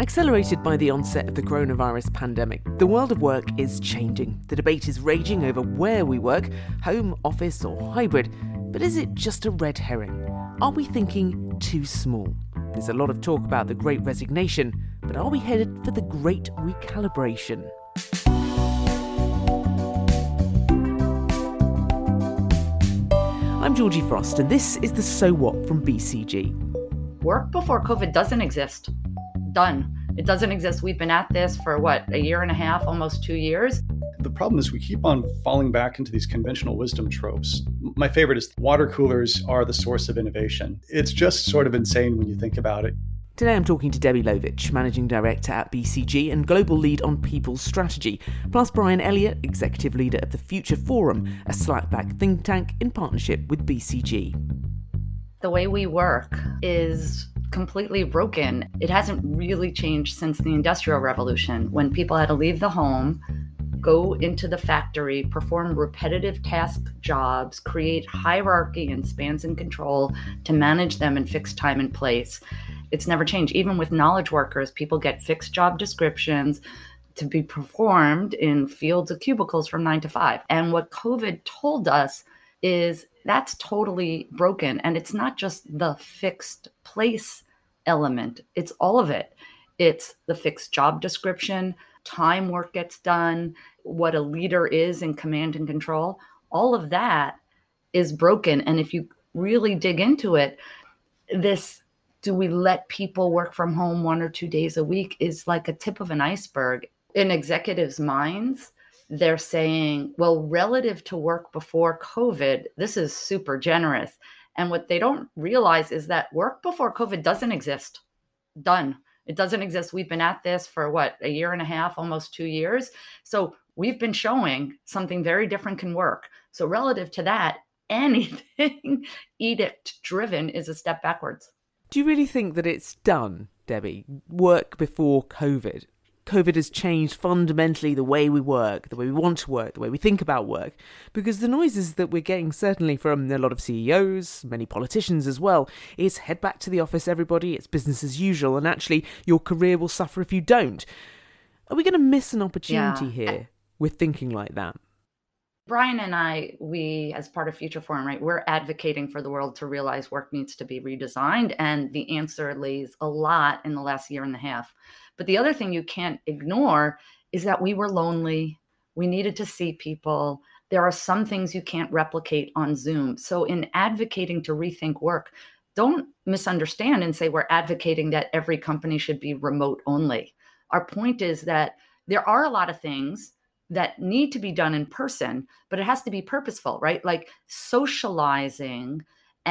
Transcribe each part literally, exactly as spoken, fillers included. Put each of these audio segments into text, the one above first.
Accelerated by the onset of the coronavirus pandemic, the world of work is changing. The debate is raging over where we work, home, office or hybrid. But is it just a red herring? Are we thinking too small? There's a lot of talk about the Great Resignation, but are we headed for the Great Recalibration? I'm Georgie Frost, and this is the So What from B C G. Work before COVID doesn't exist. Done. It doesn't exist. We've been at this for, what, a year and a half, almost two years. The problem is we keep on falling back into these conventional wisdom tropes. My favorite is water coolers are the source of innovation. It's just sort of insane when you think about it. Today I'm talking to Debbie Lovich, Managing Director at B C G and Global Lead on People's Strategy, plus Brian Elliott, Executive Leader of the Future Forum, a Slack-backed think tank in partnership with B C G. The way we work is completely broken. It hasn't really changed since the Industrial Revolution, when people had to leave the home, go into the factory, perform repetitive task jobs, create hierarchy and spans and control to manage them in fixed time and place. It's never changed. Even with knowledge workers, people get fixed job descriptions to be performed in fields of cubicles from nine to five. And what COVID told us is that's totally broken. And it's not just the fixed place element. It's all of it. It's the fixed job description, time work gets done, what a leader is in command and control. All of that is broken. And if you really dig into it, this do we let people work from home one or two days a week is like a tip of an iceberg. In executives' minds, they're saying, well, relative to work before COVID, this is super generous. And what they don't realize is that work before COVID doesn't exist. Done. It doesn't exist. We've been at this for what, a year and a half, almost two years. So we've been showing something very different can work. So relative to that, anything edict driven is a step backwards. Do you really think that it's done, Debbie? Work before COVID? COVID has changed fundamentally the way we work, the way we want to work, the way we think about work, because the noises that we're getting, certainly from a lot of C E Os, many politicians as well, is head back to the office, everybody, it's business as usual, and actually your career will suffer if you don't. Are we going to miss an opportunity yeah. here with thinking like that? Brian and I, we, as part of Future Forum, right, we're advocating for the world to realize work needs to be redesigned. And the answer lays a lot in the last year and a half. But the other thing you can't ignore is that we were lonely. We needed to see people. There are some things you can't replicate on Zoom. So in advocating to rethink work, don't misunderstand and say we're advocating that every company should be remote only. Our point is that there are a lot of things that need to be done in person, but it has to be purposeful, right? Like socializing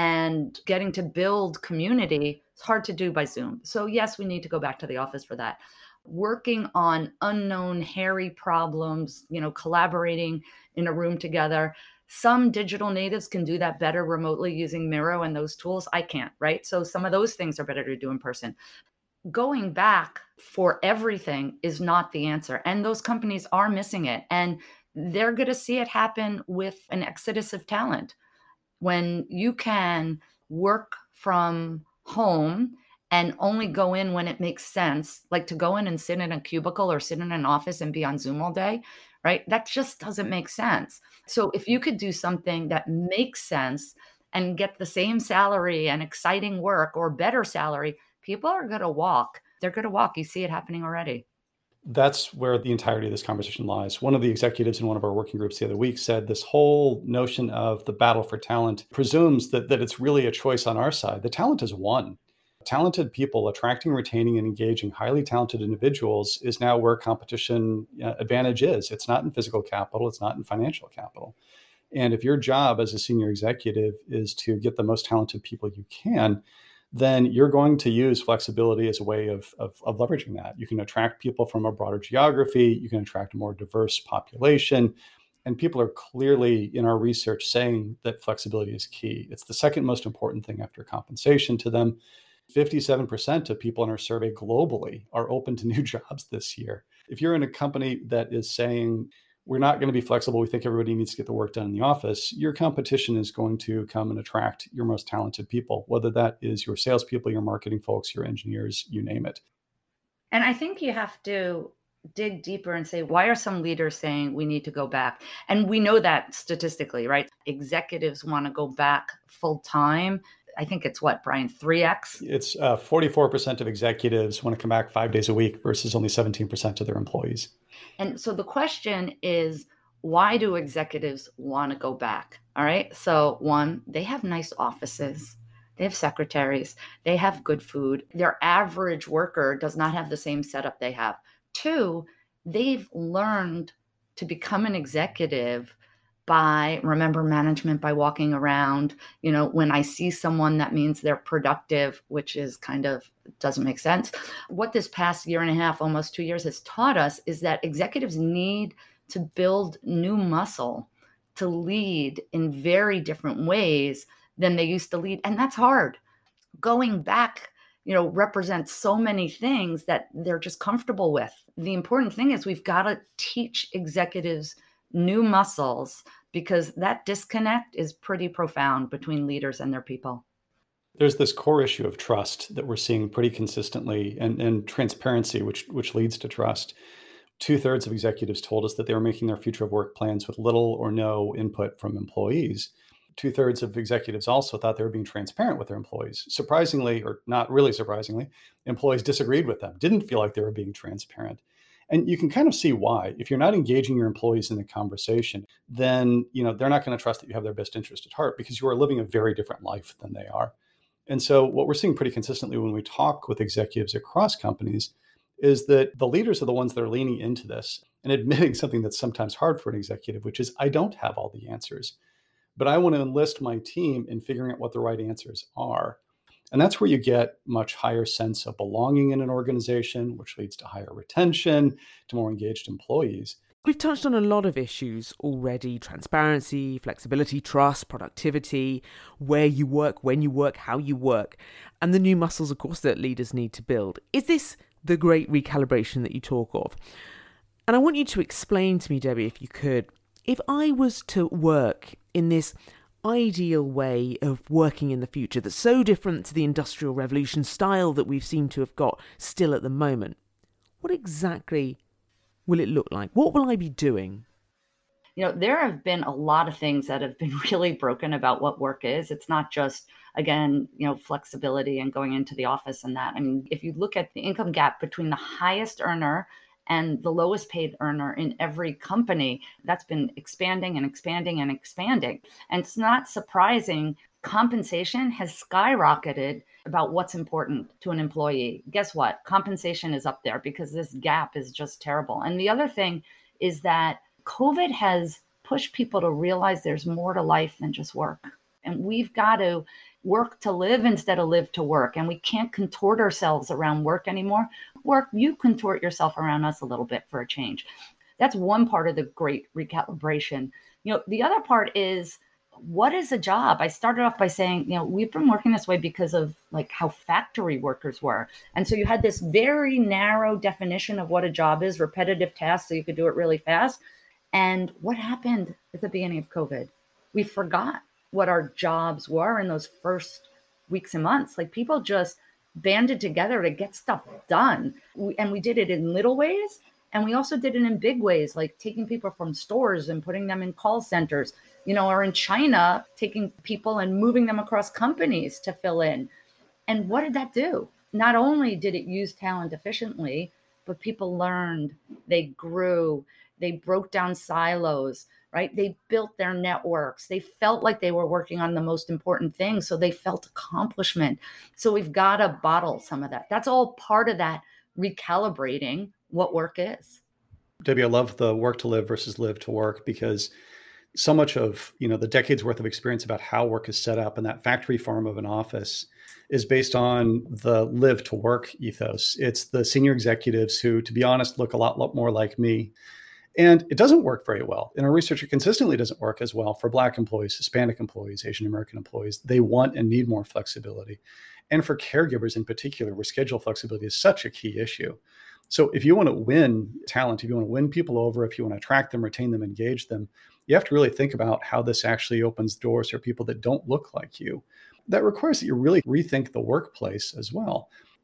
and getting to build community, it's hard to do by Zoom. So yes, we need to go back to the office for that. Working on unknown, hairy problems, you know, collaborating in a room together. Some digital natives can do that better remotely using Miro and those tools. I can't, right? So some of those things are better to do in person. Going back for everything is not the answer. And those companies are missing it. And they're going to see it happen with an exodus of talent. When you can work from home and only go in when it makes sense, like to go in and sit in a cubicle or sit in an office and be on Zoom all day, right? That just doesn't make sense. So if you could do something that makes sense and get the same salary and exciting work or better salary, people are going to walk. They're going to walk. You see it happening already. That's where the entirety of this conversation lies. One of the executives in one of our working groups the other week said this whole notion of the battle for talent presumes that, that it's really a choice on our side. The talent is won. Talented people, attracting, retaining, and engaging highly talented individuals is now where competition uh, advantage is. It's not in physical capital. It's not in financial capital. And if your job as a senior executive is to get the most talented people you can, then you're going to use flexibility as a way of, of, of leveraging that. You can attract people from a broader geography. You can attract a more diverse population. And people are clearly in our research saying that flexibility is key. It's the second most important thing after compensation to them. fifty-seven percent of people in our survey globally are open to new jobs this year. If you're in a company that is saying, we're not going to be flexible, we think everybody needs to get the work done in the office, your competition is going to come and attract your most talented people, whether that is your salespeople, your marketing folks, your engineers, you name it. And I think you have to dig deeper and say, why are some leaders saying we need to go back? And we know that statistically, right? Executives want to go back full time. I think it's what, Brian, three X? It's uh, forty-four percent of executives want to come back five days a week versus only seventeen percent of their employees. And so the question is, why do executives want to go back? All right. So one, they have nice offices. They have secretaries. They have good food. Their average worker does not have the same setup they have. Two, they've learned to become an executive by, remember, management by walking around. You know, when I see someone, that means they're productive, which is kind of doesn't make sense. What this past year and a half, almost two years, has taught us is that executives need to build new muscle to lead in very different ways than they used to lead. And that's hard. Going back, you know, represents so many things that they're just comfortable with. The important thing is we've got to teach executives new muscles, because that disconnect is pretty profound between leaders and their people. There's this core issue of trust that we're seeing pretty consistently, and, and transparency, which which leads to trust. Two-thirds of executives told us that they were making their future of work plans with little or no input from employees. Two-thirds of executives also thought they were being transparent with their employees. Surprisingly, or not really surprisingly, employees disagreed with them, didn't feel like they were being transparent. And you can kind of see why. If you're not engaging your employees in the conversation, then you know they're not going to trust that you have their best interest at heart, because you are living a very different life than they are. And so what we're seeing pretty consistently when we talk with executives across companies is that the leaders are the ones that are leaning into this and admitting something that's sometimes hard for an executive, which is, I don't have all the answers, but I want to enlist my team in figuring out what the right answers are. And that's where you get much higher sense of belonging in an organization, which leads to higher retention, to more engaged employees. We've touched on a lot of issues already: transparency, flexibility, trust, productivity, where you work, when you work, how you work, and the new muscles, of course, that leaders need to build. Is this the great recalibration that you talk of? And I want you to explain to me, Debbie, if you could, if I was to work in this ideal way of working in the future that's so different to the Industrial Revolution style that we've seemed to have got still at the moment, what exactly will it look like? What will I be doing? You know, there have been a lot of things that have been really broken about what work is. It's not just, again, you know, flexibility and going into the office and that. I mean, if you look at the income gap between the highest earner and the lowest paid earner in every company, that's been expanding and expanding and expanding. And it's not surprising. Compensation has skyrocketed about what's important to an employee. Guess what? Compensation is up there because this gap is just terrible. And the other thing is that COVID has pushed people to realize there's more to life than just work. And we've got to work to live instead of live to work. And we can't contort ourselves around work anymore. Work, you contort yourself around us a little bit for a change. That's one part of the great recalibration. You know, the other part is, what is a job? I started off by saying, you know, we've been working this way because of like how factory workers were. And so you had this very narrow definition of what a job is, repetitive tasks, so you could do it really fast. And what happened at the beginning of COVID? We forgot what our jobs were in those first weeks and months. Like, people just banded together to get stuff done. We, and we did it in little ways. And we also did it in big ways, like taking people from stores and putting them in call centers, you know, or in China, taking people and moving them across companies to fill in. And what did that do? Not only did it use talent efficiently, but people learned, they grew, they broke down silos, right? They built their networks. They felt like they were working on the most important things. So they felt accomplishment. So we've got to bottle some of that. That's all part of that recalibrating what work is. Debbie, I love the work to live versus live to work, because so much of, you know, the decades worth of experience about how work is set up in that factory farm of an office is based on the live to work ethos. It's the senior executives who, to be honest, look a lot, lot more like me. And it doesn't work very well. And our research, it consistently doesn't work as well for Black employees, Hispanic employees, Asian American employees. They want and need more flexibility. And for caregivers in particular, where schedule flexibility is such a key issue. So if you want to win talent, if you want to win people over, if you want to attract them, retain them, engage them, you have to really think about how this actually opens doors for people that don't look like you. That requires that you really rethink the workplace as well.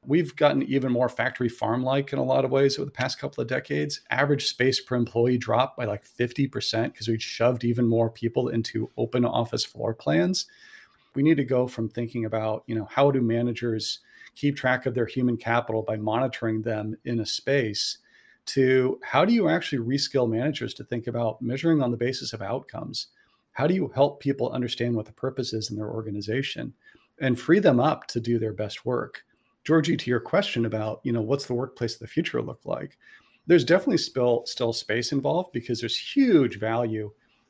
We've gotten even more factory farm-like in a lot of ways over the past couple of decades. Average space per employee dropped by like fifty percent because we shoved even more people into open office floor plans. We need to go from thinking about, you know, how do managers keep track of their human capital by monitoring them in a space, to how do you actually reskill managers to think about measuring on the basis of outcomes? How do you help people understand what the purpose is in their organization and free them up to do their best work? Georgie, to your question about, you know, what's the workplace of the future look like? There's definitely still, still space involved because there's huge value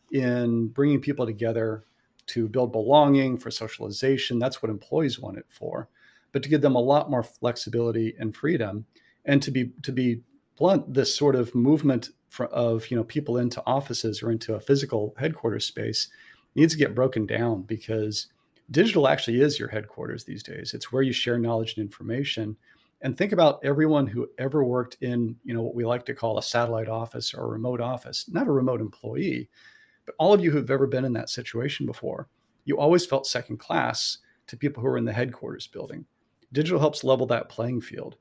in bringing people together to build belonging, for socialization. That's what employees want it for. But to give them a lot more flexibility and freedom, and to be to be blunt, this sort of movement for, of you know people into offices or into a physical headquarters space needs to get broken down, because digital actually is your headquarters these days. It's where you share knowledge and information. And think about everyone who ever worked in, you know, what we like to call a satellite office or a remote office, not a remote employee, but all of you who've ever been in that situation before, you always felt second class to people who are in the headquarters building. Digital helps level that playing field.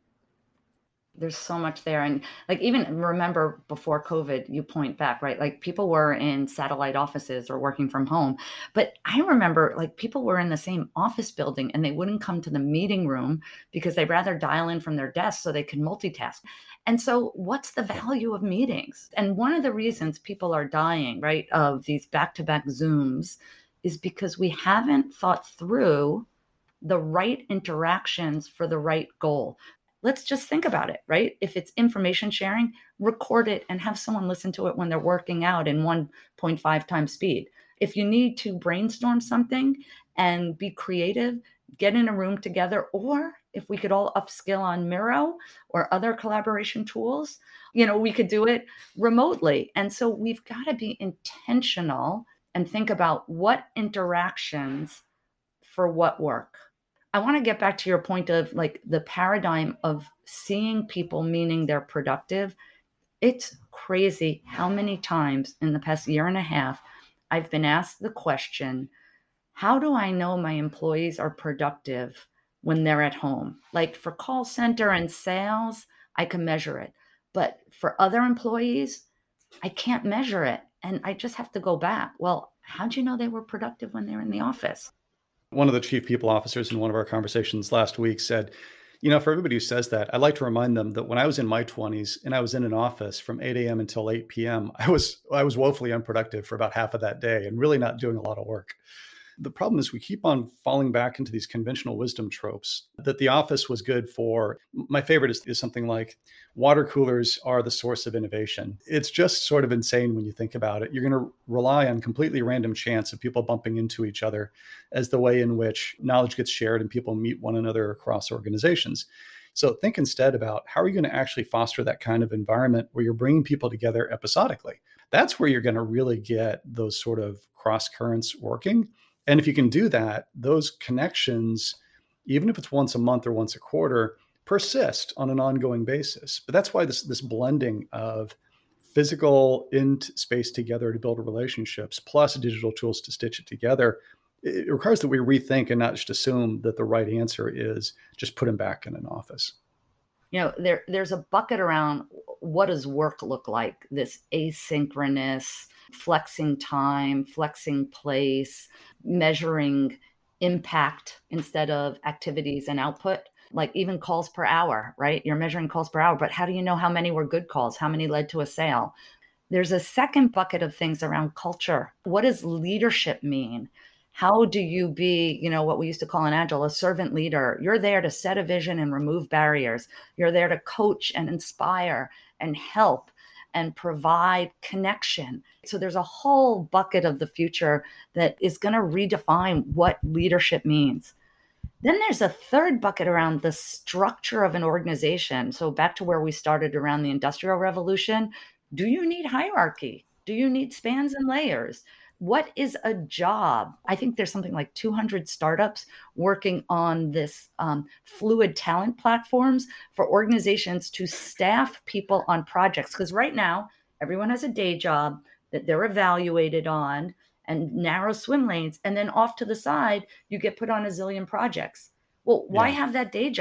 There's so much there. And like, even remember before COVID, you point back, right? Like people were in satellite offices or working from home. But I remember like people were in the same office building and they wouldn't come to the meeting room because they'd rather dial in from their desk so they could multitask. And so what's the value of meetings? And one of the reasons people are dying, right, of these back-to-back Zooms is because we haven't thought through the right interactions for the right goal. Let's just think about it, right? If it's information sharing, record it and have someone listen to it when they're working out in one point five times speed. If you need to brainstorm something and be creative, get in a room together, or if we could all upskill on Miro or other collaboration tools, you know, we could do it remotely. And so we've got to be intentional and think about what interactions for what work. I want to get back to your point of like the paradigm of seeing people, meaning they're productive. It's crazy how many times in the past year and a half, I've been asked the question, how do I know my employees are productive when they're at home? Like for call center and sales, I can measure it. But for other employees, I can't measure it. And I just have to go back. Well, how'd you know they were productive when they were in the office? One of the chief people officers in one of our conversations last week said, you know, for everybody who says that, I'd like to remind them that when I was in my twenties and I was in an office from eight a.m. until eight p.m., I was I was woefully unproductive for about half of that day and really not doing a lot of work. The problem is we keep on falling back into these conventional wisdom tropes that the office was good for. My favorite is, is something like water coolers are the source of innovation. It's just sort of insane when you think about it. You're going to rely on completely random chance of people bumping into each other as the way in which knowledge gets shared and people meet one another across organizations. So think instead about how are you going to actually foster that kind of environment where you're bringing people together episodically. That's where you're going to really get those sort of cross currents working. And if you can do that, those connections, even if it's once a month or once a quarter, persist on an ongoing basis. But that's why this, this blending of physical in space together to build relationships plus digital tools to stitch it together, it requires that we rethink and not just assume that the right answer is just put them back in an office. You know, there there's a bucket around what does work look like, this asynchronous, flexing time, flexing place, measuring impact instead of activities and output, like even calls per hour, right? You're measuring calls per hour, but how do you know how many were good calls? How many led to a sale? There's a second bucket of things around culture. What does leadership mean? How do you be, you know, what we used to call in Agile, a servant leader? You're there to set a vision and remove barriers. You're there to coach and inspire and help and provide connection. So there's a whole bucket of the future that is going to redefine what leadership means. Then there's a third bucket around the structure of an organization. So back to where we started around the Industrial Revolution. Do you need hierarchy? Do you need spans and layers? What is a job? I think there's something like two hundred startups working on this um, fluid talent platforms for organizations to staff people on projects. Because right now, everyone has a day job that they're evaluated on and narrow swim lanes. And then off to the side, you get put on a zillion projects. Well, why Yeah. have that day job?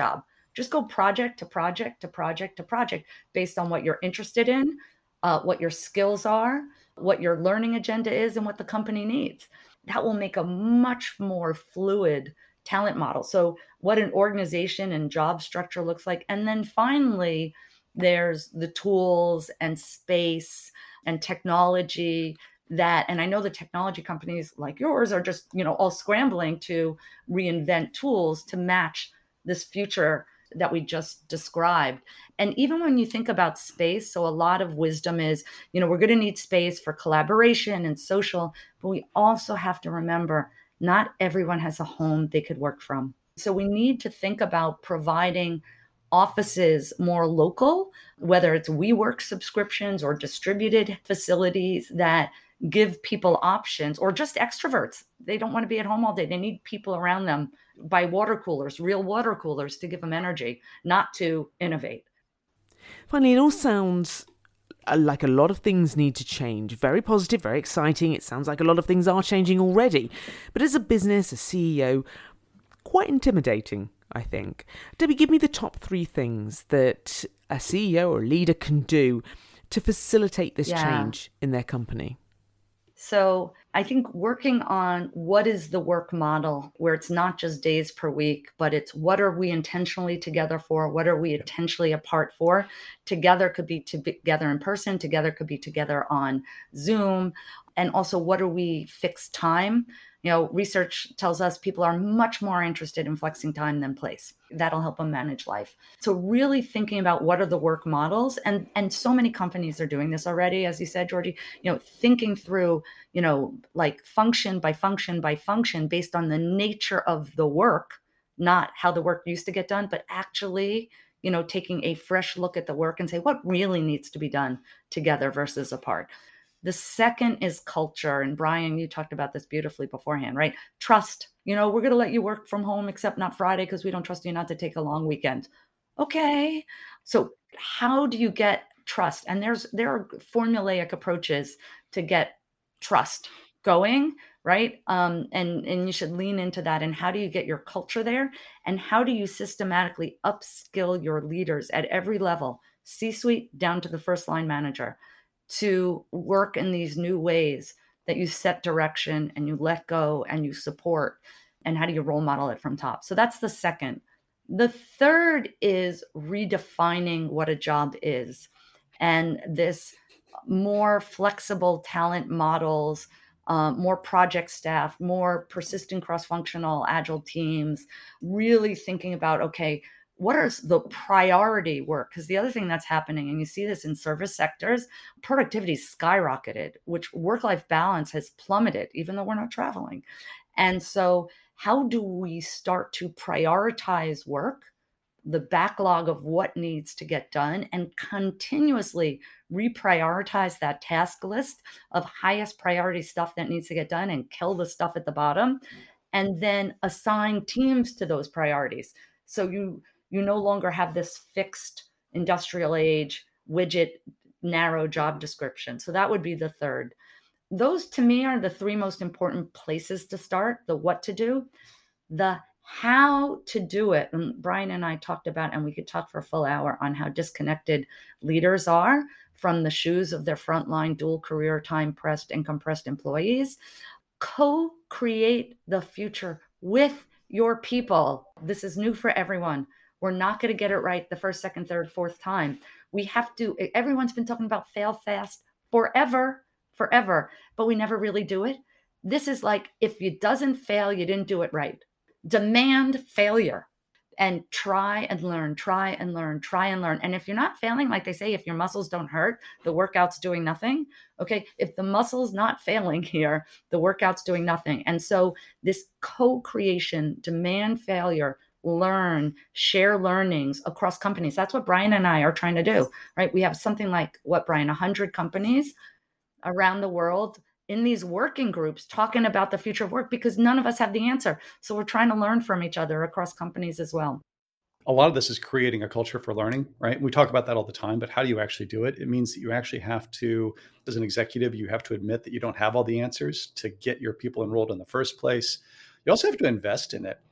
Just go project to project to project to project based on what you're interested in, uh, what your skills are, what your learning agenda is, and what the company needs. That will make a much more fluid talent model. So what an organization and job structure looks like. And then finally, there's the tools and space and technology that, and I know the technology companies like yours are just, you know, all scrambling to reinvent tools to match this future that we just described. And even when you think about space, so a lot of wisdom is, you know, we're going to need space for collaboration and social, but we also have to remember not everyone has a home they could work from. So we need to think about providing offices more local, whether it's WeWork subscriptions or distributed facilities that give people options, or just extroverts. They don't want to be at home all day. They need people around them. Buy water coolers, real water coolers to give them energy, not to innovate. Finally, it all sounds like a lot of things need to change. Very positive, very exciting. It sounds like a lot of things are changing already. But as a business, a C E O, quite intimidating, I think. Debbie, give me the top three things that a C E O or leader can do to facilitate this Yeah. change in their company. So I think working on what is the work model where it's not just days per week, but it's what are we intentionally together for? What are we intentionally apart for? Together could be together in person, together could be together on Zoom. And also, what are we fixed time? You know, research tells us people are much more interested in flexing time than place. That'll help them manage life. So really thinking about what are the work models, and, and so many companies are doing this already, as you said, Georgie, you know, thinking through, you know, like function by function by function based on the nature of the work, not how the work used to get done, but actually, you know, taking a fresh look at the work and say, what really needs to be done together versus apart. The second is culture. And Brian, you talked about this beautifully beforehand, right? Trust. You know, we're going to let you work from home except not Friday because we don't trust you not to take a long weekend. Okay. So how do you get trust? And there's there are formulaic approaches to get trust going, right? Um, and, and you should lean into that. And how do you get your culture there? And how do you systematically upskill your leaders at every level, C-suite down to the first line manager, to work in these new ways that you set direction and you let go and you support? And how do you role model it from top? So that's the second. The third is redefining what a job is, and this more flexible talent models, um, more project staff, more persistent cross-functional agile teams, really thinking about, okay, what is the priority work? Because the other thing that's happening, and you see this in service sectors, productivity skyrocketed, which work-life balance has plummeted, even though we're not traveling. And so how do we start to prioritize work, the backlog of what needs to get done, and continuously reprioritize that task list of highest priority stuff that needs to get done and kill the stuff at the bottom, and then assign teams to those priorities. So you You no longer have this fixed industrial age widget, narrow job description. So that would be the third. Those to me are the three most important places to start: the what to do, the how to do it. And Brian and I talked about, and we could talk for a full hour on how disconnected leaders are from the shoes of their frontline dual career time pressed and compressed employees. Co-create the future with your people. This is new for everyone. We're not going to get it right the first, second, third, fourth time. We have to, everyone's been talking about fail fast forever, forever, but we never really do it. This is like, if it doesn't fail, you didn't do it right. Demand failure and try and learn, try and learn, try and learn. And if you're not failing, like they say, if your muscles don't hurt, the workout's doing nothing. Okay, if the muscle's not failing here, the workout's doing nothing. And so this co-creation, demand failure, learn, share learnings across companies. That's what Brian and I are trying to do, right? We have something like, what, Brian, one hundred companies around the world in these working groups talking about the future of work, because none of us have the answer. So we're trying to learn from each other across companies as well. A lot of this is creating a culture for learning, right? We talk about that all the time, but how do you actually do it? It means that you actually have to, as an executive, you have to admit that you don't have all the answers to get your people enrolled in the first place. You also have to invest in it.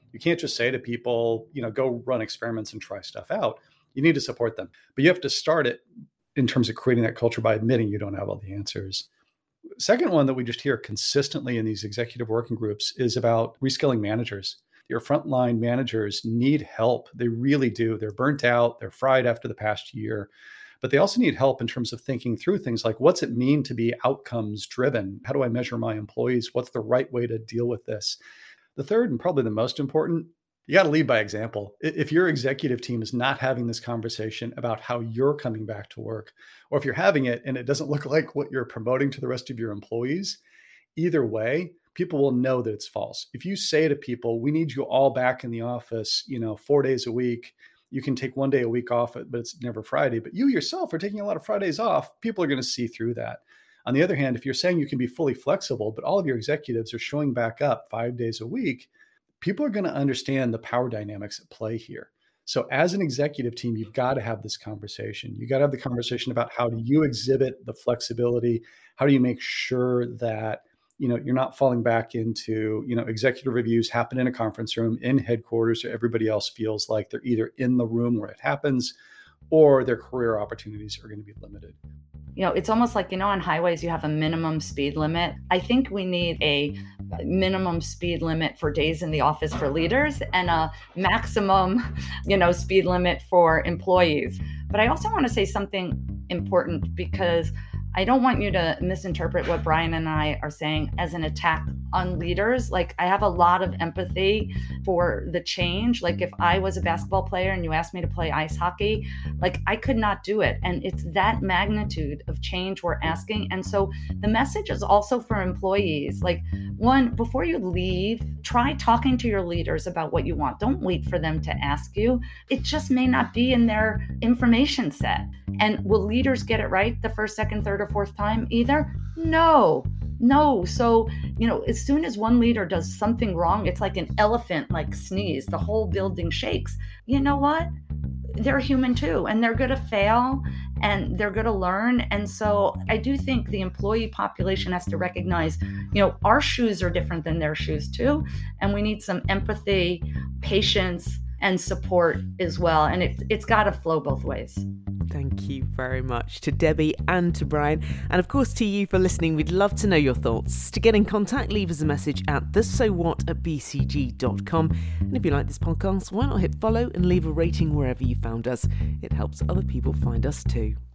You can't just say to people, you know, go run experiments and try stuff out. You need to support them. But you have to start it in terms of creating that culture by admitting you don't have all the answers. Second one that we just hear consistently in these executive working groups is about reskilling managers. Your frontline managers need help. They really do. They're burnt out. They're fried after the past year. But they also need help in terms of thinking through things like, what's it mean to be outcomes driven? How do I measure my employees? What's the right way to deal with this? The third, and probably the most important, you got to lead by example. If your executive team is not having this conversation about how you're coming back to work, or if you're having it and it doesn't look like what you're promoting to the rest of your employees, either way, people will know that it's false. If you say to people, we need you all back in the office, you know, four days a week, you can take one day a week off, but it's never Friday. But you yourself are taking a lot of Fridays off. People are going to see through that. On the other hand, if you're saying you can be fully flexible, but all of your executives are showing back up five days a week, people are going to understand the power dynamics at play here. So as an executive team, you've got to have this conversation. You got to have the conversation about how do you exhibit the flexibility? How do you make sure that, you know, you're not falling back into, you know, executive reviews happen in a conference room in headquarters, so everybody else feels like they're either in the room where it happens or their career opportunities are going to be limited. You know, it's almost like, you know, on highways, you have a minimum speed limit. I think we need a minimum speed limit for days in the office for leaders and a maximum, you know, speed limit for employees. But I also want to say something important, because I don't want you to misinterpret what Brian and I are saying as an attack on leaders. Like, I have a lot of empathy for the change. Like, if I was a basketball player and you asked me to play ice hockey, like, I could not do it. And it's that magnitude of change we're asking. And so the message is also for employees. Like, one, before you leave, try talking to your leaders about what you want. Don't wait for them to ask you. It just may not be in their information set. And will leaders get it right the first, second, third, or fourth time either? No, no. So, you know, as soon as one leader does something wrong, it's like an elephant, like sneeze, the whole building shakes. You know what? They're human too, and they're going to fail and they're going to learn. And so I do think the employee population has to recognize, you know, our shoes are different than their shoes too. And we need some empathy, patience, and support as well. And it, it's got to flow both ways. Thank you very much to Debbie and to Brian. And of course to you for listening. We'd love to know your thoughts. To get in contact, leave us a message at the so what at b c g dot com. And if you like this podcast, why not hit follow and leave a rating wherever you found us? It helps other people find us too.